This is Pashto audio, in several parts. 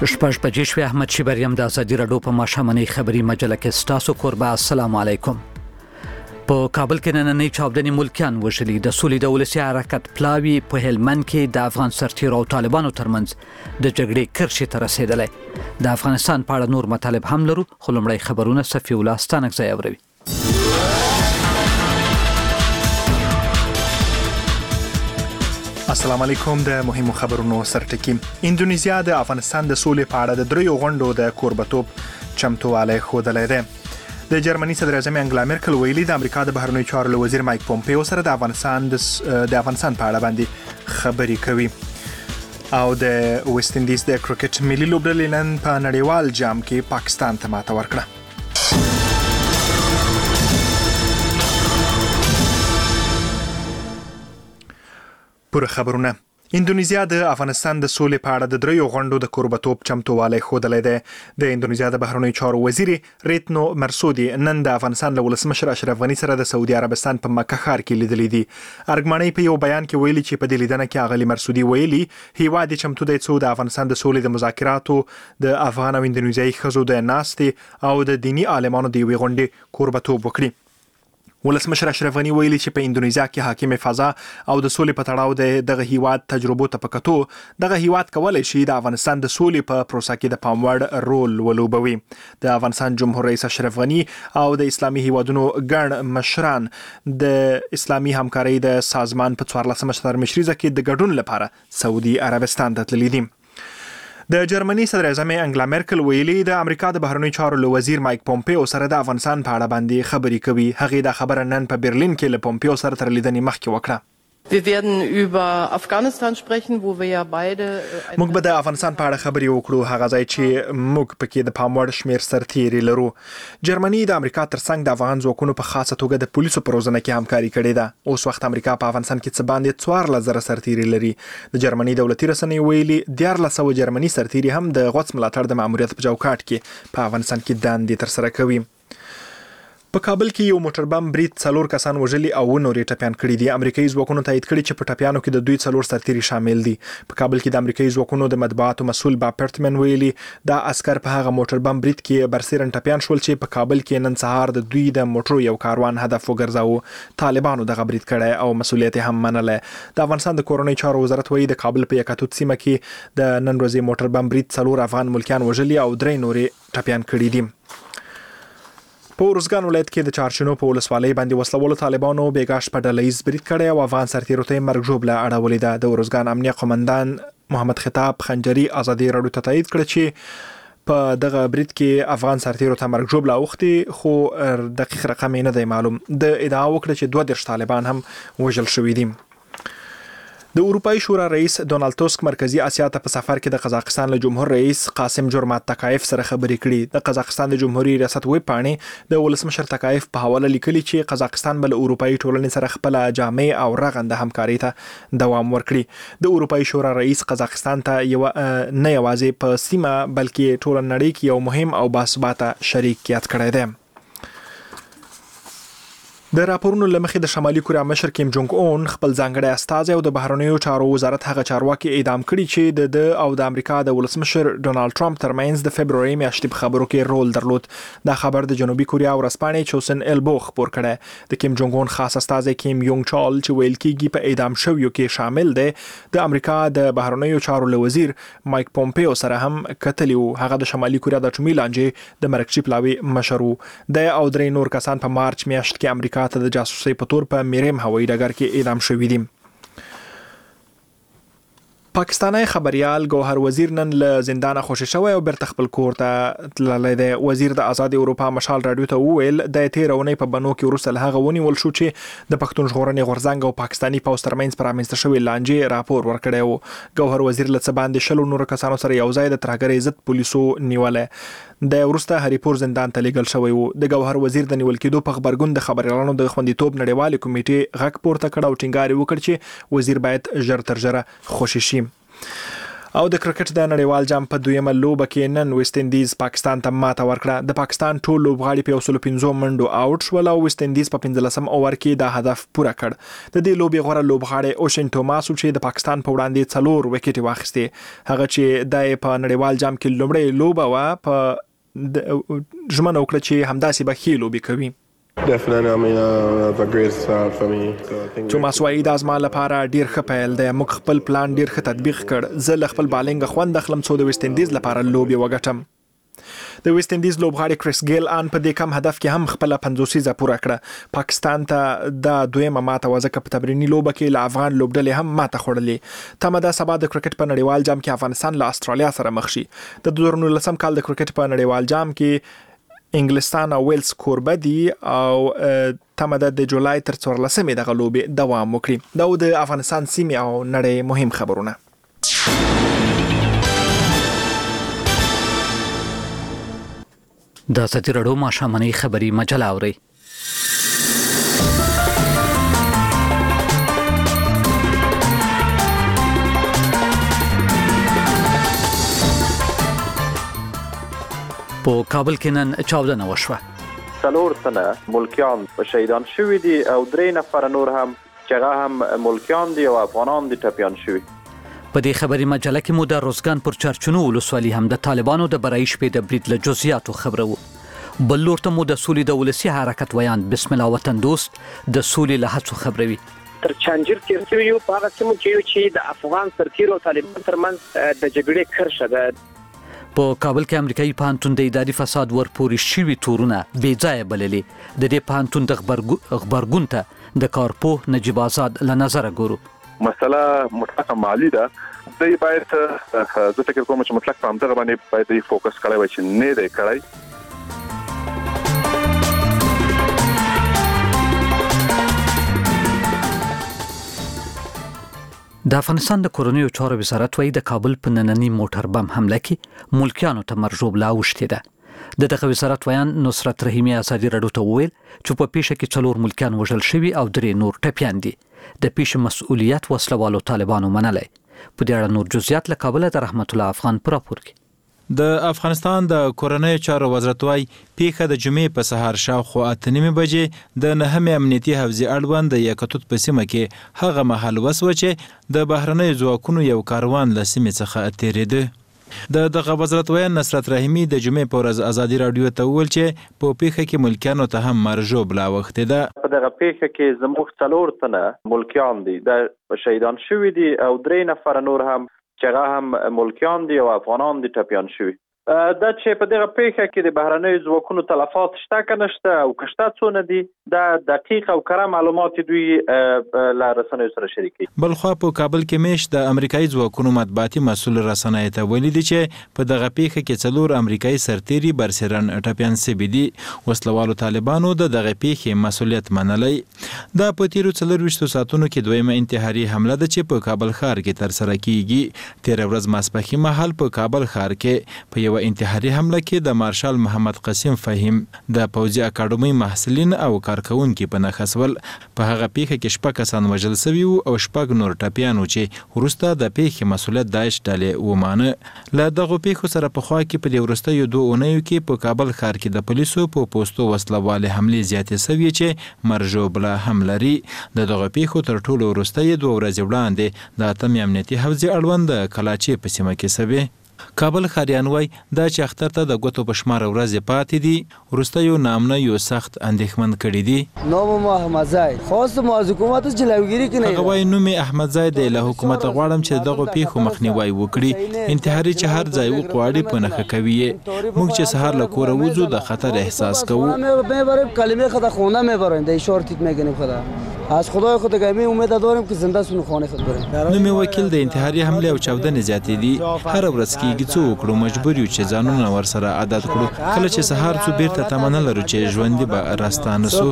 شپږ بجې شوې. احمد شیبریم د ازادي راډیو په ماښامنۍ خبري مجله کې ستاسو کوربه. السلام علیکم. په کابل کې نننۍ چاودنې ملکیان وژلي. د سولې د ولسي حرکت پلاوي په هلمند کې د افغان سرتیرو او طالبانو ترمنځ د جګړې کرښې ته رسیدلې. د افغانستان په اړه نور مطالب هم لرو، خو لومړی خبرونه صفي الله ستانکزی اوروي. السلام علیکم. د مهمو خبرونو سرټکی. اندونیزیا د افغانستان د سولې په اړه د دریو غونډو د کوربتوب چمتووالی ښودلی دی. د جرمني صدر اعظم انګلا مرکل ویلي د امریکا د بهرنیو چارو وزیر مایک پومپیو سره د افغانستان په اړه باندې خبرې کوي. او د ویسټ اندیز د کرکټ ملي لوبډلې نن په نړیوال جام کې پاکستان ته ماته ورکړه. پوره خبرونه. اندونیزیا د افغانستان د سولې په اړه د دریو غونډو د کوربتوب چمتووالی ښودلی دی. د اندونیزیا د بهرنیو چارو وزیر ریتنو مرسودي نن د افغانستان له ولسمشر اشرف غني سره د سعودي عربستان په مکه ښار کې لیدلي دي. ارګمنۍ په یو بیان کې ویلي چې په دې لیدنه کې اغلی مرسودي ویلي هیواد چمتو دی څو د افغانستان د سولې د مذاکراتو د افغان او اندونیزیایي ښځو د ناستې او د دینی عالمانو د یوې غونډې کوربتوب وکړي. ولسمشر اشرف غني ویلي چې په اندونیزیا کې حاکم فضا او د سولې په تړاو دغه هیواد تجربو ته پکتو دغه هیواد کولای شي د افغانستان د سولې په پروسه کې د پام وړ رول ولوبوي. د افغانستان جمهور رئیس اشرف غني او د اسلامي هیوادونو ګڼ مشران د اسلامي همکارۍ د سازمان په 14 سترمشریزه کې د ګډون لپاره سعودي عربستان ته تللي دي. د جرمني صدر اعظم انګلا مرکل ویلي د امریکا د بهرنیو چارو وزیر مایک پومپیو سره د افغانستان په اړه باندې خبرې کوي. هغه د خبره نن په برلین کې له پومپیو سره تر لیدنې مخکې وکړه. Wir werden über Afghanistan sprechen, wo wir ja beide موږ به د افغانستان په اړه خبرې وکړو، هغه ځای چې موږ پکې د پام وړ شمیر سرتیري لرو. جرمني د امریکا ترڅنګ د افغان ځواکونو په خاصه توګه د پولیسو په روزنه کې همکاري کړې ده. اوس وخت امریکا په افغانستان کې څه باندې 14,000 سرتیري لري. د جرمني دولتي رسنۍ ویلي 1400 جرمني سرتیري هم د غوڅ ملاتړ د ماموریت په چوکاټ کې په افغانستان کې دندې ترسره کوي. په کابل کې یو موټر بم برید 4 کسان وژلي او نورې ټپيان کړي دي. امریکایي ځواکونو تایید کړي چې په ټپيانو کې د دوی 4 سرتیري شامل دي. په کابل کې د امریکایي ځواکونو د مطبوعاتو مسؤل باپرټمن ویلي دا عسكر په هغه موټر بم برید کې برسېرن ټپيان شول چې په کابل کې نن سهار د دوی د موټرو یو کاروان هدف وګرځاوه. طالبانو دغه برید کړی او مسؤلیت هم منله. د افغانستان د کورنۍ چارو وزارت وایي د کابل په یکاتوت سیمه کې د نن ورځې موټر بم برید 4 افغان ملکیان وژلي او 3 نورې ټپيان کړي دي. په ورزګان ولایت کې د چارشنو په ولسوالۍ باندې وسلوالو طالبانو بیګاش په ډلهیز برید کړی او افغان سرتیرو ته مرګ ژوبله اړولې ده. د ورزګان امنیه قومندان محمد خطاب خنجري ازادي راډیو ته تایید کړ چې په دغه برید کې افغان سرتیرو ته مرګ ژوبله اوختي، خو دقیق رقم نه دی معلوم. د ادعا وکړه چې 22 طالبان هم وژل شوي دي. د اروپای شورا رئیس ډونالد توسک مرکزی اسیا ته په سفر کې د قزاقستان له جمهور رئیس قاسم جورمات تاکایف سره خبرې کړي. د قزاقستان د جمهوریت ریاست ویب پاڼې د ولسمشر تاکایف په حواله لیکلي چې قزاقستان بل اروپای ټولنې سره خپل جامع او رغنده همکاري ته دوام ورکړي. د اروپای شورا رئیس قزاقستان ته نه یوازې په سیمه بلکې ټول نړۍ کې یو مهم او باثباته شریک یاد کړی دی. د راپورونو لمخې د شمالي کوریا مشر کیم جونګ اون خپل ځانګړی استازی او د بهرنیو چارو وزارت هغه چارواکي اعدام کړي چې د او د امریکا د ولسمشر ډونالد ټرمپ ترمنځ د فبروري میاشتې په خبرو کې رول درلود. دا خبر د جنوبي کوریا ورځپاڼې چوسن البو خبر کړی. د کیم جونګ اون خاص استازی کیم یونګ چال چې ویل کېږي په اعدام شویو کې شامل دی د امریکا د بهرنیو چارو وزیر مایک پومپیو سره هم کتلی وو. هغه د شمالي کوریا د اټومي لانجې د مرکزي پلاوي مشر وو. د او 3 نور کسان په مارچ میاشت کې امریکا ته د جاسوسۍ په تور په میریم هوایي ډګر کې اعدام شوي دي. پاکستانی خبريال گوهر وزیر نن له زندانه خوشی شوی او بیرته خپل کور ته تللی دی. وزیر د آزاد اروپا مشال رادیو ته وویل د تیرونې په بنو کې وروسته له هغه ونیول شو چې د پښتون ژغورنې غورځنګ او پاکستانی پوځ ترمنځ پرانیسته شوی لانجې راپور ورکړی وو. گوهر وزیر له څه باندې 20 نور کسانو سره یو ځای د ترهګرۍ ضد پولیسو نیولې. د ورسته هریپور زندان ته لیږل شوی وو. د گوهر وزیر د نیول کېدو په خبرګون د خبريالانو د خوندیتوب نړیوالې کمیټې غږ پورته کړ او ټینګار وکړ چې وزیر باید ژر تر ژره خوشی شي. او د کرکټ د نړیوال جام په دویمه لوبه کې نن ویسټ اندیز پاکستان ته ماته ورکړه. د پاکستان ټول لوبغاړي په 115 منډو آوټ شول او ویسټ اندیز په 15م اوور کې دا هدف پوره کړ. د دې لوبې غوره لوبغاړی اوشن توماس چې د پاکستان په وړاندې 4 وکټې واخیستې. هغه چې د په نړیوال جام کې لومړی لوبه و په ژمنه وکړه چې همداسې به ښې لوبې کوي. Definitely, I mean, that's a great start for me. So I think توماس وایي دا زما لپاره ډیر ښه پیل دی. موږ خپل پلان ډیر ښه تطبیق کړ. زه له خپل بالینګ خوند اخلم څو د ویسټ اندیز لپاره لوبې وګټم. د ویسټ اندیز لوبغاړی کریس ګیل ان په دې کم هدف کې هم خپل 50 پوره کړه. پاکستان ته د دویمه ماته وځکه په تمرینی لوبه کې له افغان لوبډلې هم ماته خوړلې. تمه ده سبا د کرکټ په نړیوال جام کې افغانستان له استرالیا سره مخ شي. د 2019 کال د کرکټ په نړیوال جام کې انګلستان او ویلز کوربه دي او تمه ده د جولای تر 14مې دغه لوبې دوام وکړي. دا د افغانستان سیمې او نړۍ مهم خبرونه. د ازادي راډیو ماښامنۍ خبري مجله اورئ. په کابل کې نن چاودنه وشوه. 4 تنه ملکیان شهیدان شوي دي او 3 نفر نور هم چې هغه هم ملکیان دي او افغانان دي ټپیان شوي. په دې خبري مجله کې مو د روزګان پر چرچونو ولسوالي هم د طالبانو د برای شپې د برید له جزئیاتو خبرو. بل لور ته مو د سولې د ولسي حرکت ویان بسم الله وطن دوست د سولې له هڅو خبروي. تر چنجیر تیر شوی یو په هغه سیمو چې د افغان سرتیرو او طالبانو ترمنځ د جګړې کرښه ده. په کابل کې امریکایي پوهنتون د اداري فساد ورپورې شوي تورونه بې ځایه بللې. د دې پوهنتون د خبرګون ته د کارپوه نجیب آزاد له نظره ګورو. مسله مطلقه مالی ده. دوی باید زه فکر کوم چې مطلق په همدغه باندې باید فوکس کړی وای چې نه دی کړی. د افغانستان د کورنیو چارو وزارت وايي د کابل په نننی موټر بم حمله کې ملکیانو ته مرجوب لا اوښتې ده. د دغه وزارت ویان نصرت رحیمي ازادي راډیو ته وویل چې په پیښه کې 4 ملکیان وژل شوي او 3 نور ټپیان دي. د پیښې مسؤلیت وسلوالو طالبانو منلی. په دې اړه نور جزئیات له کابل د رحمت الله افغان پر راپور کې. د افغانستان د کورنیو چارو وزارت وايي پیښه د جمعې په سهار شاوخوا 8:30 بجې د 9 امنیتي حوزې اړوند د یکتوت په سیمه کې هغه مهال وسوه چې د بهرنیو ځواکونو یو کاروان له سیمې څخه تیریده. دغه وزارت ویان نصرت رحیمي د جمعې په ورځ ازادي راډیو ته وویل چې په پیښه کې ملکیانو ته هم مرجوب لا وخت ده. په دغه پیښه کې زموږ 4 تنه ملکیان دي د شهیدان شوي دي او 3 نفر نور هم چې هغه هم ملکیان دي او افغانان دي ټپیان شوي. دا چې په دغه پیښه کې د بهرنیو ځواکونو تلفات شته که نشته او که شته څونه دي دا دقیق او کره معلومات دوی له رسنیو سره شریکوي. بلخوا په کابل کې میش د امریکایي ځواکونو مطبوعاتي مسؤل رسنیو ته ویلي دي چې په دغه پیښه کې 4 امریکایي سرتیري برسېرن ټپیان شوي دي. وسلوالو طالبانو د دغه پیښې مسؤلیت منلی. دا په تیرو 24 ساعتونو کې دویمه انتحاري حمله ده چې په کابل ښار کې ترسره کیږي. 13 ورځ ماسپښین مهال په کابل ښار کې په یو انتحاري حمله کې د مارشال محمد قاسم فهیم د پوځي اکاډمۍ محصلین او کارکونکي په نښه شول. په هغه پیښه کې 6 کسان وژل شوي او 6 نور ټپیان چې وروسته د پیښې مسؤلیت داعش ډلې ومانه. له دغو پیښو سره پخوا کې په دې وروستیو 2 اونیو کې په کابل ښار کې د پولیسو په پوستو وسلوالې حملې زیاتې شوي چې مرجوب لا هم لري. دغه پیښو تر ټولو وروستۍ 2 ورځې وړاندې د 8 امنیتي حوزې اړوند د کلاچې په سیمه کې شوې. کابل ښاریان وای دا چې اختر ته د ګوتو په شمار ورځې پاتې دي وروستیو نامونه یو سخت اندېښمن کړي دي. نوم ما احمد زاید خواست ما از حکومت جلوگیری کنه. هغه وای نوم احمد زاید له حکومت غواړم چې دغه پیښو مخنیوي وکړي. انتحاري چې هر ځای وقواړي په نخښه کوي. موږ چې سهار له کوره وځو د خطر احساس کوو. میبریم کلمه خدا خونه میبریم د شورتیت میگنیم خدا از خدای خود گمی امید داریم که زنده سون خانه خود بریم. نوم وکیل د انتحاري حمله او چاودنې زیاتې دي. هر ورځ کېږي څو وکړو مجبور یو چې ځانونه ورسره عادت کړو. کله چې سهار څو بیرته تمنه لرو چې ژوندۍ به راستانه سو.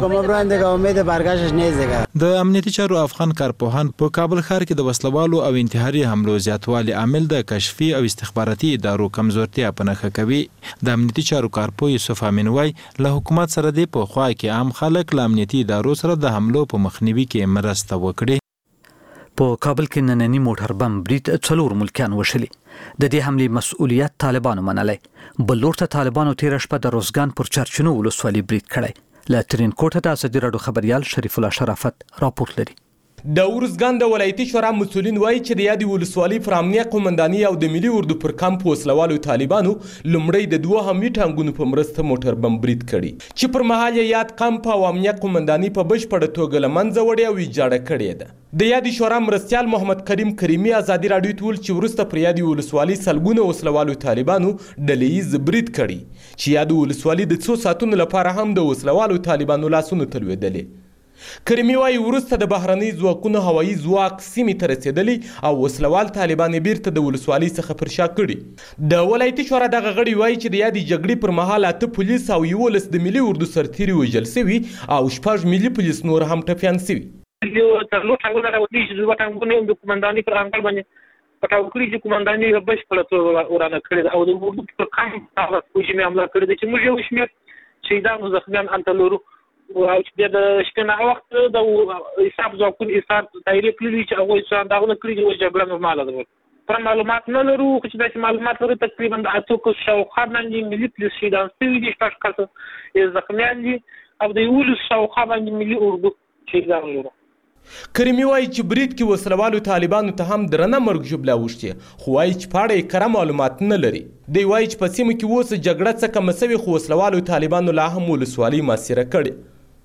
د امنیتي چارو افغان کارپوهان په کابل ښار کې د وسلوالو او انتحاري حملو زیاتوالي عامل د کشفي او استخباراتي ادارو کمزورتیا په نښه کوي. د امنیتي چارو کارپوه یوسف امین وای له حکومت سره دی په خوا کې عام خلک له امنیتي ادارو سره د حملو په مخنیوي کې مرسته وکړي. په کابل کې نننی موټر بم برید 4 ملکیان وشلي. د دې حملې مسؤلیت طالبانو منلی. بل لور ته طالبانو تیر شپه د روزګان پر چرچونو ولسوالۍ برید کړی. له ترین کوټه د ازادي راډیو خبريال شریف الله شرافت راپور لري. د ورزګان د ولایتي شورا مسؤلین وایي چې د یادې ولسوالۍ پر امنیه قومنداني او د ملي اردو پر کمپ وسلوالو طالبانو لومړی د 2 حملي ټانګونو په مرسته موټر بم برید کړي چې پر مهال یاد کمپ او امنیه قومنداني په بشپړه توګه له منځه وړې او ویجاړه کړې ده. د یادې شورا مرستیال محمد کریم کریمي ازادي راډیو ته ویل چې وروسته پر یادې ولسوالۍ سلګونه وسلوالو طالبانو ډلهییز برید کړي چې یادې ولسوالۍ د څو ساعتونو لپاره هم د وسلوالو طالبانو لاسونو ته لوېدلې. کریمي وایي وروسته د بهرنۍ ځواکونو هوایي ځواک سیمې ته رسېدلی او وسلوال طالبان یې بیرته د ولسوالۍ څخه پر شا کړي. د ولایتي شورا دغه غړي وایي چې د یادې جګړې پر مهال 8 پولیس او 11 د ملي اردو سرتیري وژل سوي او 6 ملي پولیس نور هم ټپیان سوي. یو تر نو ټاګونه راوړي چې دوه ټاګونه د قومنداني پر انګړ باندې پټاو کړی چې قومنداني بشپړه توګه ورانه کړې او د اردو پر کمپ هغه کوجمه حمله کړې چې موږ یو شمېر شهیدان زخمیان انته لرو او چې د شپنه وخت د حساب ځواکونو ایثار دایره کړی چې هغه څنګه داونه کړی چې جګړه نورماله ده. پر معلومات نه لرو چې د معلومات لري تقریبا د اتو کو شاوخوا باندې ملي پولیس شهیدان سوي دي شپږ کسه زخمیان دي او د یو شاوخوا باندې ملي اردو شهیدان لري. کریمي وایي چې برید کې وسلوالو طالبانو ته هم درنه مرګ ژوبله اوښتې خو وایي چې په اړه یې کره معلومات نه لري. دی وایي چې په سیمه کې اوس جګړه څه کمه سوې خو وسلوالو طالبانو لا هم ولسوالۍ محاصره کړې.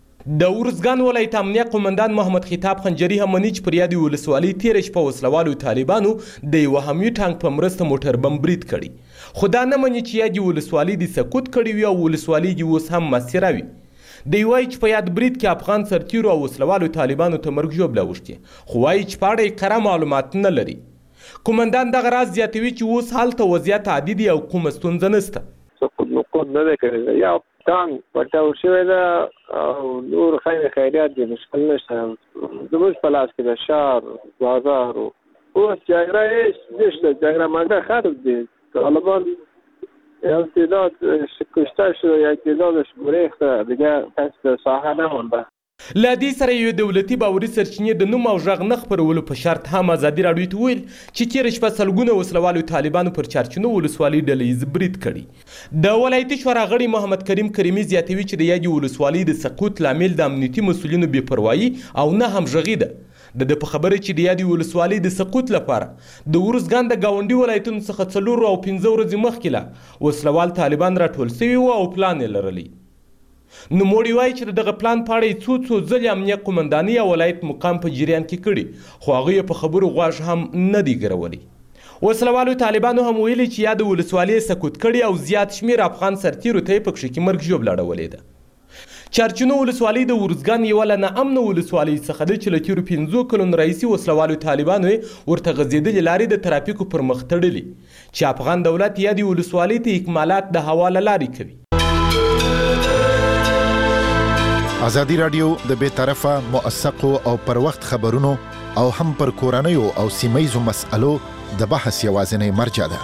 د ورزګان ولایت امنیه قومندان محمد خطاب خنجري هم مني چې پر یادې ولسوالۍ تېره شپه وسلوالو طالبانو د یوه حملي ټانک په مرسته موټر بم برید کړي خو دا نه مني چې یادې ولسوالۍ د سقوط کړې وي او ولسوالۍ دې اوس هم محاصره وي. دی وایي چې په یاد برید کې افغان سرتیرو او وسلوالو طالبانو ته مرګ ژوبله اوښتې خو وایي چې په اړه یې کره معلومات نه لري. کومندان دغه راز زیاتوي چې اوس هلته وضعیت عادي دی او کومه ستونزه نشته. سقوط نه دی کړی یا ټانک پټاو شوی ده او نور خیریات دي مشکل نشته. زموږ په لاس کې د شهر بازار اوس جګړه هېڅ نشته. جګړه مانده ختم دي. طالبان یو تعداد کشته شو یا تعداد شمریخته دیگه کس ساحه نمونده. له دې سره یو دولتي باوري سرچینې د نوم او غږ نه خپرولو په شرط هم ازادي راډیو ته ویل چې تېره شپه سلګونه وسلوالو طالبانو پر چرچونو ولسوالۍ ډلهییز برید کړي. د ولایتي شورا غړي محمد کریم کریمي زیاتوي چې د یادې ولسوالۍ د سقوط لامل د امنیتي مسؤلینو بې پروایي او نه همغږي ده. د په خبره چې د یادې ولسوالۍ د سقوط لپاره د ورزګان د ګاونډي ولایتونو څخه 4 او 15 ورځې مخکې لا وسلوال طالبان راټول سوي وو او پلان یې لرلی. نوموړي وایي چې دغه پلان په اړه یې څو ځلې امنیه قومنداني او ولایت مقام په جریان کې کړي خو هغوی په خبرو غوږ هم نه دی ګرولی. وسلوالو طالبانو هم ویلي چې یاد ولسوالۍ سقوط کړي او زیات شمیر افغان سرتیرو ته یې په کښې کې مرګ ژوبله اړولې ده. چرچونو ولسوالۍ د ورزګان یوه له ناامنه ولسوالۍ څخه ده چې له تېرو 15 کلونو راهیسې وسلوالو طالبانو یې ورته غځېدلې لارې د ترافیکو پر مخ تړلي چې افغان دولت یادې ولسوالۍ ته اکمالات د هوا له لارې کوي. ازادي راډیو د بې طرفه موثقو او پر وخت خبرونو او هم پر کورنیو او سیمهیزو مسألو د بحث یوازینۍ مرجع ده.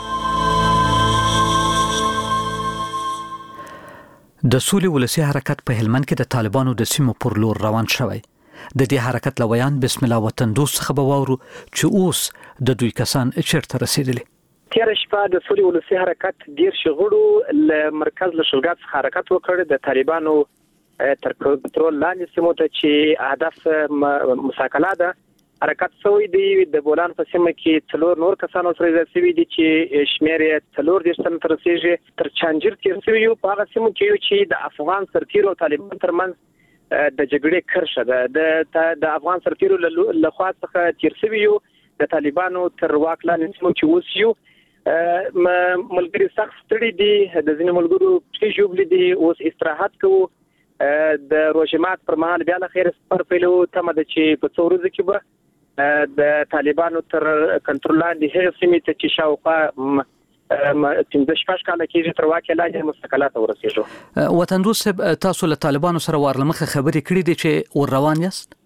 د سولې ولسي حرکت په هلمند کې د طالبانو د سیمو پر لور روان شوی. د دې حرکت لویان بسم الله وطن دوست څخه به واورو چې اوس د دوی کسان چیرته رسیدلي. تېره شپه د سولې ولسي حرکت ډېر شغړو له مرکز له شلګات څخه حرکت وکړ د طالبانو تر کنټرول لاندې سیمو ته چې هدف مساکله ده. حرکت شوی دی د بولان په سیمه کې 4 نور کسان سره ځای شوي دي چې شمېر یې 4 تنه ته رسېږي. تر چانجیر تېر شوي یو په هغه سیمو کې چې د افغان سرتیرو او طالبانو ترمنځ د جګړې کرښه ده. د افغان سرتیرو له خوا څخه تېر شوي یو د طالبانو تر واک لاندې سیمو کې اوس یو ملګري سخت ستړي دي. د ځینې ملګرو پښې ژوبلې دي. اوس استراحت کوو. د روژمات پر مهال بیا له خیر سپر پیلو تمه ده چې په 4 ورځو کې به د طالبانو تر کنټرول لاندې هغې سیمې ته چې شاوخوا 15 کاله کېږي تر واک لاندې مستقله ته ورسېږو. وطن دوست صاحب تاسو له طالبانو سره وار له مخه خبرې کړې دي چې ور روان یاست؟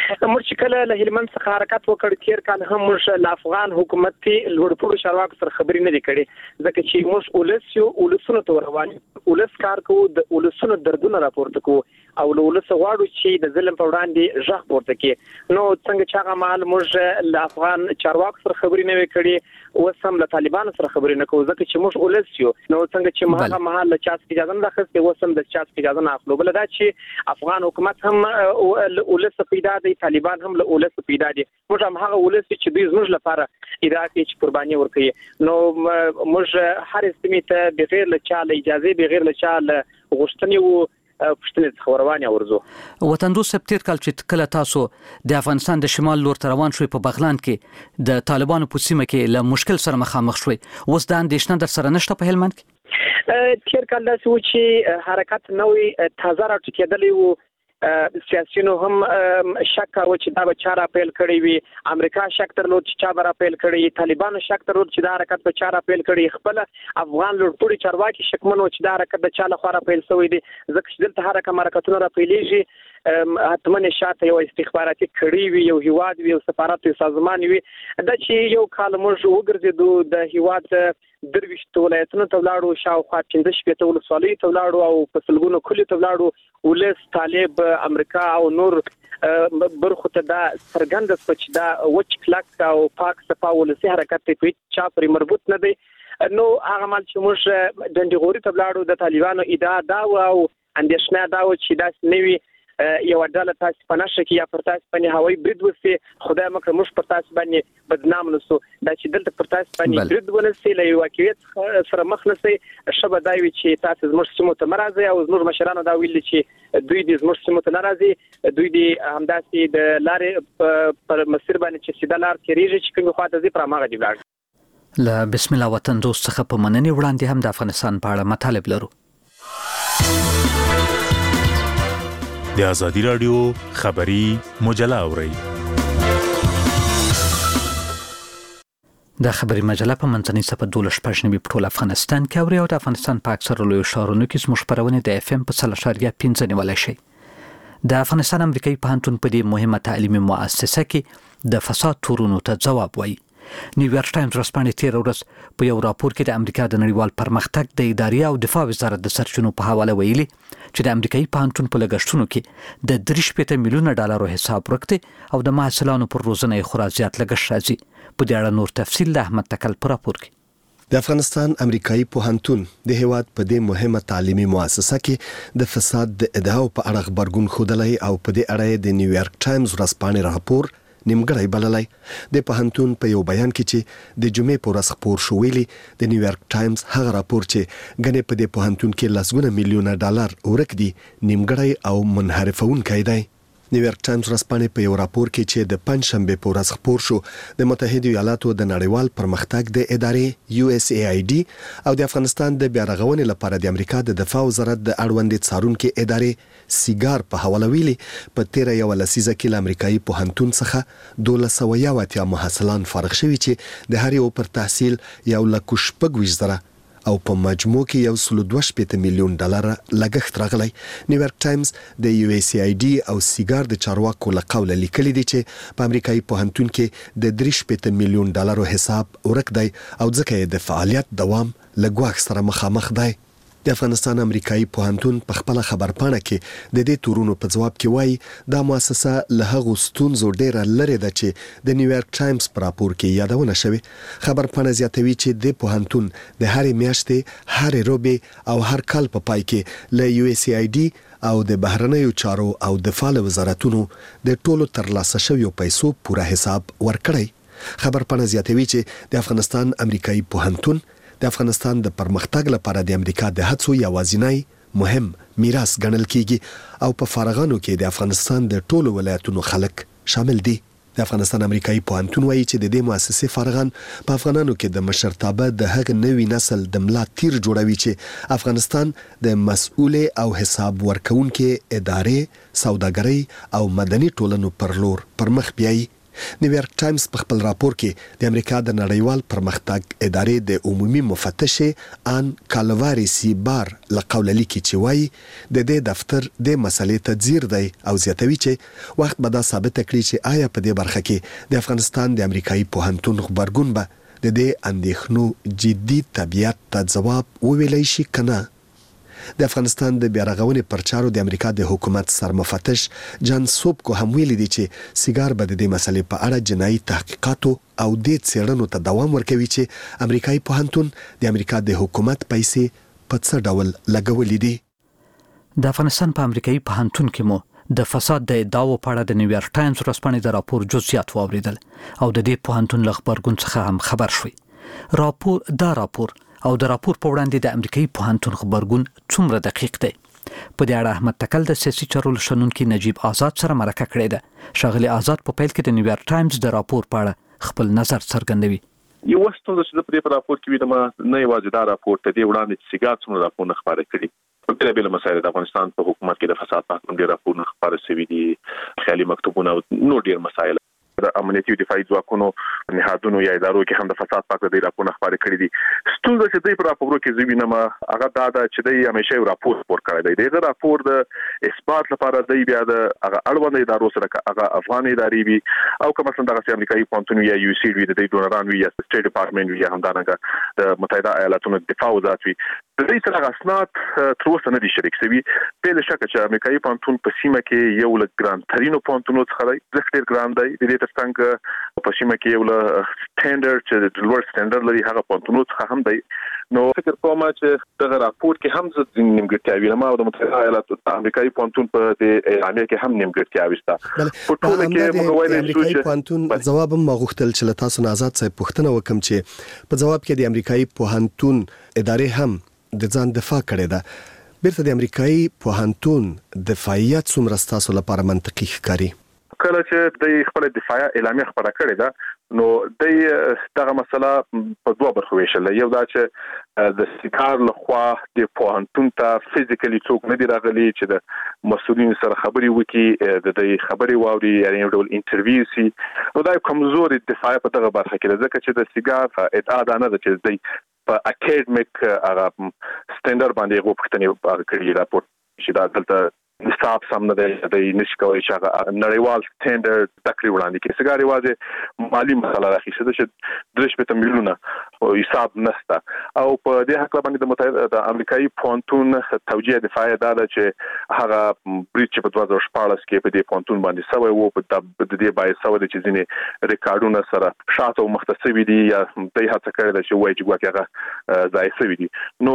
موږ چې کله له هلمند څخه حرکت وکړ تیر کال هم موږ له افغان حکومت لوړپوړو چارواکو سره خبرې نه دي کړې ځکه چې موږ ولسونو ته روان ولس کار کوو د ولسونو دردونه راپورته کوو او له ولس غواړو چې د ظلم په وړاندې ژغ پورته کړي نو څنګه چې هغه مهال موږ له افغان چارواکو سره خبرې نه کړې اوس هم له طالبانو سره خبرې نه کوو ځکه چې موږ ولس یو نو څنګه چې هغه مهال له چا څخه اجازه نه اخیستې اوس هم د چا څخه اجازه نه اخلو بل دا چې افغان حکومت هم ولس پیدا دی طالبان هم له ولس پیدا دي موږ هم هغه ولس چې دوی زموږ لپاره اراده کوي چې قرباني ورکړي نو موږ هر استمې ته بغیر له چا له اجازه بغیر له چا له غوښتنې پښتنې خبروانه ورزو وطندو سپتیر کال چې کله تاسو د افغانستان د شمال لور ته روان شوي په بغلان کې د طالبانو په سیمه کې له مشکل سره مخامخ شوي اوس د اندېښنه در سره نشته په هلمند کې تیر کال داسې و چې حرکت نوې تازه راټوکېدلی و سیاسيونو هم شک کاوه چې دا به چا راپیل کړی وي امریکا شک درلود چې چا به راپیل کړی طالبانو شک درلود چې دا حرکت به چا راپیل کړی خپل افغان لوړپوړي چارواکي شکمن و چې دا حرکت د چا لخوا راپیل شوی دی ځکه چې دلته حرکتونه راپیلېږي حتمن شاته یو استخباراتي کړی وي یو هیواد وي یو سفارت وي سازمان وي دا چې یو کال موږ وګرځېدو د هیواد درويشت ولایتونو ته ولاړو شاوخوا 15 ولسوالۍ ته ولاړو او په سلګونو کلی ته ولاړو ولس طالب امریکا او نور برخو ته دا څرګند چې دا وچ کلک او پاک صفا ولسی حرکت ته چا پرې مربوط نه دی نو هغه مال چې موږ ډنډغوري ته ولاړو د طالبانو ادعا دا او اندېښنه دا و چې دا نوي یو ډله تاسو په نشه کې یا پر تاسو باندې هوایي برید وسی خدای مکه موږ پر تاسو باندې بدنام نسو دا چې دلته پر تاسو باندې برید ونسي له واقعیت سره مخ نسي شبه دا وی چې تاسو زموږ سیمو ته مرزه او زموږ مشرانو دا ویل چې دوی د زموږ سیمو ته ناراضي دوی د همداسي د لارې پر مسیر باندې چې سیده لار تیریږي چې کومه خواته زی پر ماغه دی بلار لا بسم الله وطن دوست څخه په مننې وړاندې هم د افغانستان په اړه مطالب لرو د ازادي رادیو خبری مجله اورئ د خبری مجله په منځنۍ صفحه 12 پښنوي په ټول افغانستان کې اوري او د افغانستان په اکثره لوی ښارونو کې زموږ خبرونه د اف ام په 3.5 نیولای شي د افغانستان امریکایي پوهنتون په دې مهمه تعلیمي مؤسسه کې د فساد تورونو ته ځواب وایي نیویارک ټایمز ورځپاڼې تیر ورځ په یو راپور کې د امریکا د نړیوال پرمختګ د ادارې او دفاع وزارت د سرچینو په حواله ویلي چې د امریکایي پوهنتون په لګښتونو کې د 3.5 میلیونه ډالرو حساب ورکړي او د محصلانو پر روزنه یې خورا زیات لګښت راځي په دې اړه نور تفصیل د احمد تکل پر راپور کې د افغانستان امریکایي پوهنتون د هیواد په دې مهمه تعلیمي مؤسسه کې د فساد د ادعاو په اړه خبرګون خودلای او په دې اړه د نیویارک ټایمز ورځپاڼې راپور نیمګړی بللای د پوهنتون په یو بیان کې چې د جمعې په ورځ خبر شو ویلي د نیویارک ټایمز هغه راپور چې غنې په دې پوهنتون کې لسګونه میلیونه ډالر ورک دي نیمګړی او منحرفونکی دی نیویارک ټایمز ورځپاڼې په یو راپور کې چې د پنځشنبه په ورځ خبر شو د متحده ایالاتو د نړیوال پرمختګ د ادارې USAID او د افغانستان د بیارغونې لپاره د امریکا د دفاع وزارت د اړوند څارونکو ادارې سیګار په حواله ویلي په 13 یو لسیزه کې د امریکایي پوهنتون څخه 1280 محصلان فارغ شوي چې د هر یو پر تحصیل یو لک شپږ زره او په مجموع کې 1.2 میلیون ډالر لګښت راغلی نیویارک ټایمز د USAID او سیګار د چارواکو له قوله لیکلي دي چې په امریکایي پوهنتون کې د 3.5 میلیون ډالرو حساب ورک دی او ځکه یې د فعالیت دوام له ګواښ سره مخامخ دی د افغانستان امریکایي پوهنتون په خپل خبرپاڼه کې د دې تورونو په جواب کې وایي دا مؤسسه له هغو ستونزو ډیره لري ده چې د نیویارک ټایمز په راپور کې یادونه شوی خبرپاڼه زیاتوي چې د پوهنتون د هرې میاشتې هرې روبې او هر کال په پای کې له USAID او د بهرنیو چارو او دفاع وزارتونو د ټولو ترلاسه شویو پیسو پوره حساب ورکړی خبرپاڼه زیاتوي چې د افغانستان امریکایي پوهنتون د افغانستان د پرمختګ لپاره د امریکا د هڅو یوازینی مهم میراث ګڼل کیږي او په فارغانو کې د افغانستان د ټولو ولایتونو خلک شامل دي د افغانستان امریکایي پوهنتون وایي چې د دې مؤسسې فارغان په افغانانو کې د مشرتابه د هغه نوي نسل د ملا تیر جوړوي چې افغانستان د مسؤل او حساب ورکونکو ادارې سوداګرۍ او مدني ټولنو پر لور پرمخ بیایي نیویارک ټایمز په خپل راپور کې د امریکا د نړیوال پرمختګ ادارې د عمومي مفتش آن کالواريسي بار لقول لیکي چې وایي د دې دفتر د مسلې ته ځیر دی او زیاتوي چې وخت به دا ثابت کړي چې آیا په دې برخه کې د افغانستان د امریکایي پوهنتون خبرګون به د دې اندېښنو جدي طبيعت ته ځواب وویلی شي کنه. د افغانستان د بیارغونې پر چارو د امریکا د حکومت سرمفتش جان سوبکو هم ویلي دی چې سیګار به د دې مسلې په اړه جنایي تحقیقاتو او د څېړنو ته دوام ورکوي چې امریکایي پوهنتون د امریکا د حکومت پیسې په څه ډول لګولې دي. د افغانستان په امریکایي پوهنتون کې مو د فساد د ادعاو په اړه د نیویارک ټایمز ورځپاڼې د راپور جزئیات واوریدل او د دې پوهنتون له خبرګون څخه هم خبر شوي. راپور او د راپور په وړاندې د امریکایي پوهنتون خبرګون څومره دقیق دی؟ په دې اړه احمد تکل د سیاسي چارو شنونکي نجیب آزاد سره مرکه کړې ده. ښاغلي آزاد په پیل کې د نیویارک ټایمز د راپور په اړه خپل نظر څرګندوي. یو ستونزه چې په راپور کې وینم نه یوازې دا راپور ته دی وړاندې چې سیګار څومره راپورونه خبرې کړي. په بل بل مسایل د افغانستان په حکومت کې د فساد په اړه ډېر راپورونه خبرې شوي دي، خیالي مکتوبونه او نور ډېر مسایل. د امنیتي او دفاعي ځواکونو نهادونو یا ادارو کې هم د فساد په اړه د راپورونه خبرې کړي دي. ستونزه چې دوی په راپورو کې زوی نه هغه دا ده چې دوی همیشه یو راپور ورکړی دی. د راپور د اثبات لپاره دوی بیا د هغه اړوند ادارو سره هغه افغان ادارې وي او کوم مثلا د امریکایي پوهنتون یا یو سی وي د ډونران وي یا سټیټ ډپارټمنټ وي هم دغه د متحده ایالاتونو دفاع وزارت وي. د دې سره اسناد تر اوسه نه دي شریک شوي. بل شک چې امریکایي پوهنتون په سیمه کې یو له ګران ترینو پوهنتونونو څخه دی. ډېر ګران دی. د دې ترڅنګ په سیمه کې یو له سټانډرډ چې د لوړ سټانډرډ لري هغه پوهنتونونو څخه هم دی. نو فکر کوم چې دغه راپور کې هم ځینې نیمګړتیاوې لري او د متحده ایالاتو د امریکایي پوهنتون په د اعلامیه کې هم نیمګړتیاوې شته. په ټول کې موږ وایو چې امریکایي پوهنتون جواب هم غوښتل چې له تاسو نه آزاد صاحب پوښتنه وکم چې په جواب کې د امریکایي پوهنتون ادارې هم د ځان دفاع کړې ده. بیرته د امریکایي پوهنتون دفاعیت څومره ستاسو لپاره منطقي ښکاري؟ کله چې د خپل دفاع اعلامیه خبره کړې ده نو د دغه مسله په دوه برخو ویشل. یو دا چې د سیګار لخوا د پوهنتون ته فزیکلی څوک نه دی راغلي چې د مسؤلین سره خبري وکړي، د دې خبري واوري یعنی یو ډول انټرویو سي. نو دا کمزوري دفاع په دغه برخه کې ده ځکه چې د سیګار ادعا ده نه ده چې د په اکیډمیک هغه سټانډرډ باندې غوښتنې کړي راپور چې دا دلته نصاب سم نه دی د نشي کوي چې هغه نړیوال سټانډرډ تقریبا وړاندې کې سیګار یوازې مالی مسله راخیسته ده چې 3 میلیونه او حساب نشته. او په دې حق باندې د متحده د امریکایي پوهنتون توجیه دفاع ده چې هغه بریچ په 2014 کې په دې پوهنتون باندې سوی وو په دې باندې سوی د چې ځینې ریکارډونه سره شاته او مختصوي دي یا د هڅه کړې ده چې وایي چې ګواکې هغه ځای سوي دي. نو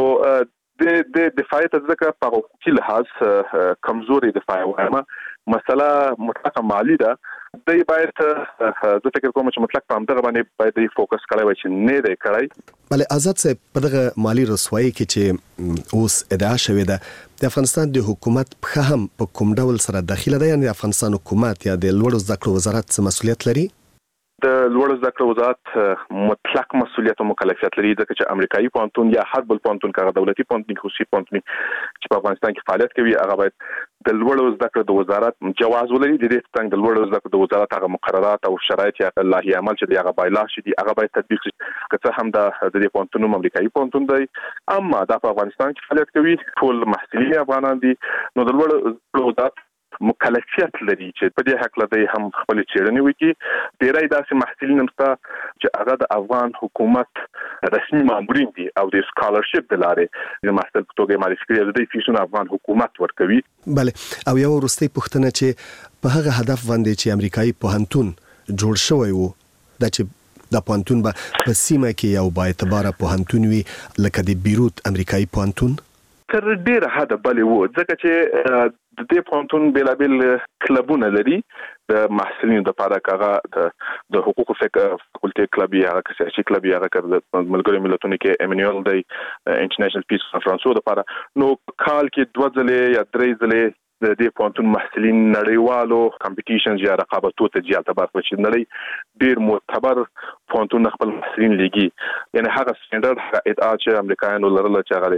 د دفاع ته ځکه په حقوقي لحاظ کمزوري دفاع وایم مسله مطلق مالی ده. د باید زه فکر کوم چې مطلق په همدغه باندې باید فوکس کړی وای چې نه دی کړی. بله آزاد صاحب په دغه مالی رسوایی کې چې اوس ادعا شوې ده د افغانستان د حکومت په هم په کوم ډول سره داخله ده، یعنی د افغانستان حکومت یا د لوړو زده کړو وزارت څه مسؤلیت لري؟ د لوړو زده کړو وزارت مطلق مسؤلیت او مکلفیت لري ځکه چې امریکایي پوهنتون یا هر بل پوهنتون کغه دولتي پوهنتون خصوصي پوهنتون چې په افغانستان کې فعالیت کوي هغه باید د لوړو زده کړو د وزارت جواز ولري. د دې څنګه د لوړو زده کړو د وزارت هغه مقررات او شرایط یا لایحه عمل چې هغه بایلا شي هغه باید تطبیق شي. که هم د دې پوهنتون امریکایي پوهنتون دی اما د افغانستان کې فعالیت کوي ټول محصلین افغانان دي. نو د لوړو وزارت مکلفیت لري چې په دې حق لدی هم خپل چیرنې وکړي. ډیری داسې محصلین هم شته چې هغه د افغان حکومت رسمي مامورین دي او د سکالرشپ د لارې د محصل په توګه معرفي کړي د فیسونو افغان حکومت ورکوي. بله او یو وروستۍ پوښتنه چې په هغه هدف باندې چې امریکایي پوهنتون جوړ شوی وو دا چې د پوهنتون په سیمه کې یو با اعتباره پوهنتون وي لکه د بیروت امریکایي پوهنتون تر ډیره حد بلې وو ځکه چې د دې پوهنتون بیلابل کلبونه لري د محصلینو لپاره کاغه د حقوقو فاکولټي کلب یا سیاسي کلب یا د ملګرو ملتونو کې امانویل دی انټرنیشنل پیس کانفرنس لپاره. نو کال کې 2 ځلې یا 3 ځلې د دې پوهنتون محصلین نړیوالو کمپټیشنز یا رقابتونو ته ځي برخه چې نړۍ ډیر معتبر پوهنتون خپل محصلین لګي یعنی هغه سټانډرډ هغه ادعا چې امریکایانو لرله چې هغه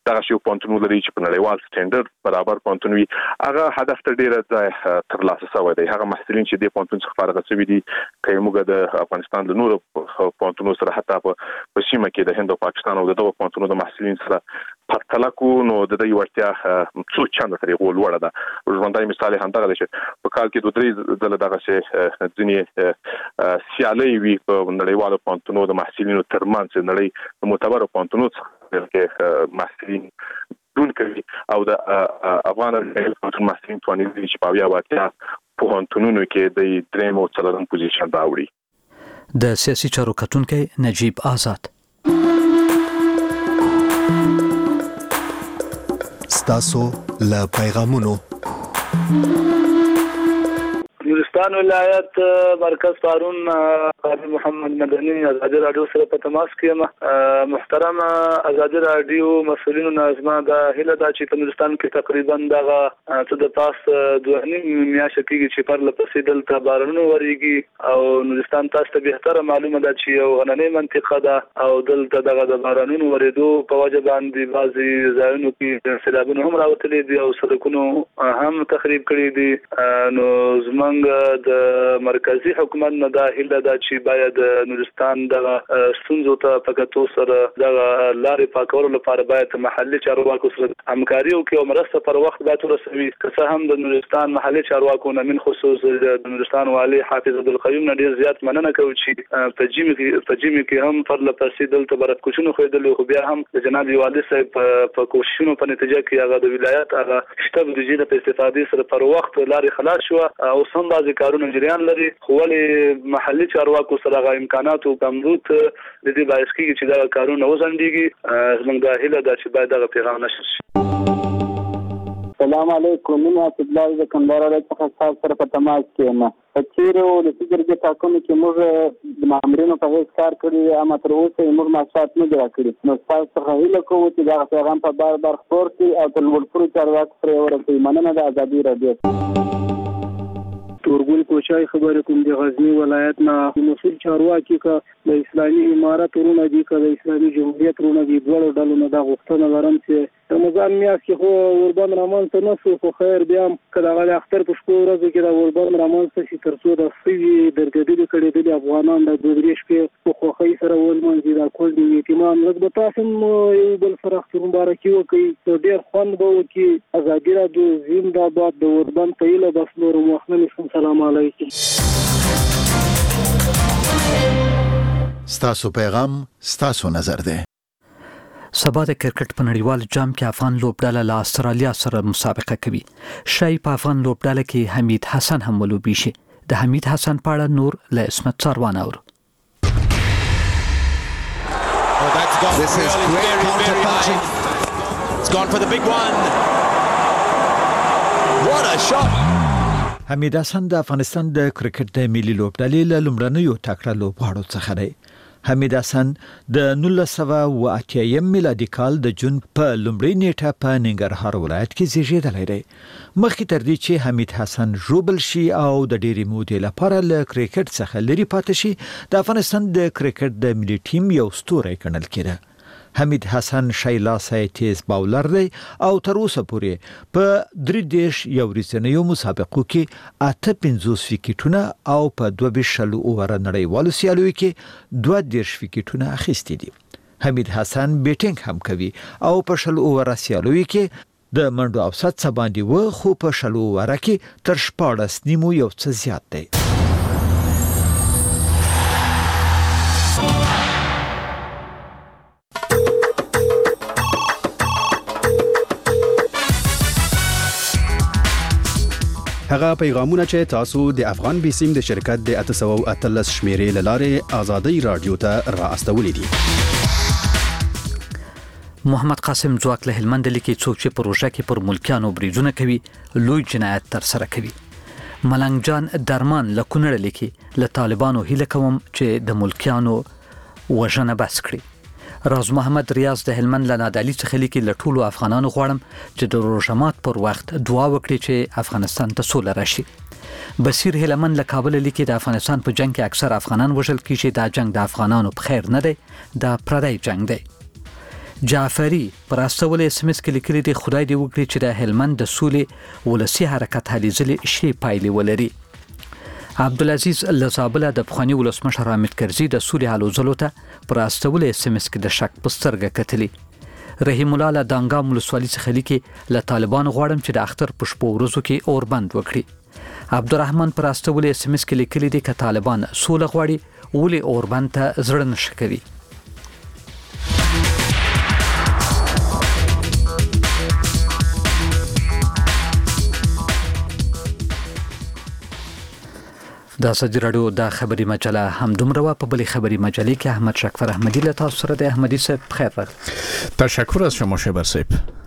دغه شی پونتونو لري چې په نړیوال سټانډرد برابر پونتون وي هغه هدف ته ډیر ځای ترلاسه شوی دی هغه محصلین چې د پونتون څخه فارغ شوي دي که موږ د افغانستان د نورو پونتونو سره حتی په سیمه کې د هند او پاکستان او د دوه پونتونو د محصلین سره پرتله کو نو د دې ورتیا څو چنده طریقو لوړه ده ژوندۍ مثال هم دغه چې په کال کې 2-3 ځله دغه چې ځینې سیالي وي په نړیوالو پونتونو د محصلینو ترمنځ نړۍ د معتبرو پونتونو څخه محصلین دون کوي او د افغان پونتون محصلین تواني چې په بیا ورتیا پونتونونو کې د دریم او څلورم پوزیشن راوړي د سیاسي چارو کتونکي نجیب آزاد ستاسو له پیغامونو نورستان ولایت مرکز پارون قاضي محمد مدني ازادي رادیو سره په تماس کې محترم ازادي رادیو مسؤلینو نظم د هله د چې نورستان کې تقریبا دغه څه د پاس 2.5 میاشتې کې چې پر لپسې دلته بارانونه وريږي او نورستان تاسو ته به معلومه ده چې یو غننې منطقه ده او دلته دغه د بارانونو ورېدو په وجه باندې بعضي ځایونو کې سیلابونه هم راوتلي دي او سړکونه هم تخریب کړي دي نو زمونږ د مرکزی حکومت نه دا هله دا چې باید نورستان د ستونزو ته پکاتو سره د لارې پاکولو لپاره باید محلي چارواکو سره همکاري وکړي او مرسته پر وخت باید ورسوي که هم د نورستان محلي چارواکو نه من خصوص د نورستان والي حافظ عبدالقیوم نه ډیر زیات مننه کوي چې په جیمی کې هم پر لپسې دلته برت کوچونو خېدل خو بیا هم د جناب والي صاحب په کوششونو په نتیجه کې هغه د ولایت هغه شته د جې په استفادې سره پر وخت لارې خلاص شو او سم بعضی کارونه جریان لري خو ولې محلي چارواکو سره غو امکانات او کمبود د دې باعث کیږي چې دا کارونه وزندګي زموږ د هله د چې باید دا پیغام نشي. السلام علیکم من عبدالله د کندهار څخه سره په تماس کې ما چیرې د سیګرګي ټاکنو کې موږ د مامورینو په هیڅ کار کړی اما تر اوسه موږ مساعات نه جوړ کړی نو تاسو څخه هیله کوو چې دا پیغام په بار خپور کړي او د لوړپوړو چارواکو سره ورسوي. مننه د ازادي رادیو. تورګل کوچای خبره کوم د غزنی ولایت نه مسؤل چارواکي کا د اسلامي امارات ورونه دي کا د اسلامي جمهوریت ورونه دي ډول ډول نه دا غوښتنه لرم چې رمضان میاشت کې خو وربان رحمان ته نسو خو خیر بیا کله غل اختر په شپه ورځ کې دا وربان رحمان ته چې ترڅو د سوي درګډې کړي د افغانان د دوه شپې په خوخي سره ولمنځي دا کول دي یتیمان لږ تاسو یو بل سره خپل مبارکي وکړي ډیر خوند به وکړي ازادي رادیو زنده باد د وربان تایله بس نور مخنه السلام علیکم. ستاسو پیغام ستاسو نظر ده. سبا د کرکټ په نړیوال جام کې افغان لوبډاله له استرالیا سره مسابقه کوي. شای په افغان لوبډاله کې حمید حسن هم ولوبي شي. د حمید حسن په اړه نور له اسمت سروان اورو. This is great counter punching. It's gone for the big one. What a shot. حمید حسن د افغانستان د کرکټ د ملي لوبډلې له لومړنیو تکړه لوبغاړو څخه دی. حمید حسن د 1980 میلادي کال د جون په لومړۍ نیټه په ننګرهار ولایت کې زیږیدلی دی. مخکې تر دې چې حمید حسن ژوبل شي او د ډېرې مودې لپاره له کرکټ څخه لرې پاتې شي د افغانستان د کرکټ د ملي ټیم یو ستوری ګڼل کېده. حمید حسن شایلاسای تیز باولر دی او تر اوسه پورې په 3 یو ورځنیو مسابقو کې 58 وکټونه او په 22 اوور نړیوالو سیالیو کې 22 وکټونه اخیستي دي. حمید حسن بیټینګ هم کوي او په 20 اوور سیالیو کې د منډو او سات باندې و خو په 20 اوور کې تر 14 نیمو یو څه زیات دی. هغه پیغامونه چې تاسو د افغان بیسیم د شرکت د 813 شمیرې لاره آزادي رادیو ته را استولې دي. محمد قاسم ځواک له هلمند لیکي څوک چې پروژه کې پر ملکیانو بریجونه کوي لوی جنایت تر سره کوي. ملنګ جان درمان له کونړ لیکي له طالبانو هیله کوم چې د ملکیانو وژنه بس کړي. راز محمد ریاض د هلمند له نادعلي څخه لیکي له ټولو افغانانو غواړم چې د روژمات پر وخت دعا وکړي چې افغانستان ته سوله راشي. بصیر هلمند له کابل لیکي د افغانستان په جنگ کې اکثر افغانان وژل کیږي. دا جنگ د افغانانو په خیر نه دی، دا پردی جنگ دی. جعفری پر استول اس ام اس کې لیکلي دی خدای دې وکړي چې د هلمند د سولې ولسی حرکت هلې ځلې شی پایلې ولري. عبدالعزیز لزابله د پخوانی ولسمشر حامد کرزي د سولې هلو ځلو ته پر استول اس ام اس کې د شک پسترګه کتلی. رحیم الله له دانګام ولسوالۍ څخه لیکي له طالبان غواړم چې د اختر په شپو ورځو کې اور بند وکړي. عبدالرحمن پر استول اس ام اس کې لیکلي دي چې طالبان سوله غواړي ولې اور بند ته زړه نشي کوي. د ازادي راډیو د خبري مجله هم دومره په بلې خبري مجلې کې احمد شکفر احمدی له تاسو سره د احمدی صاحب خیر راغلی. تشکر از شما شبر صاحب.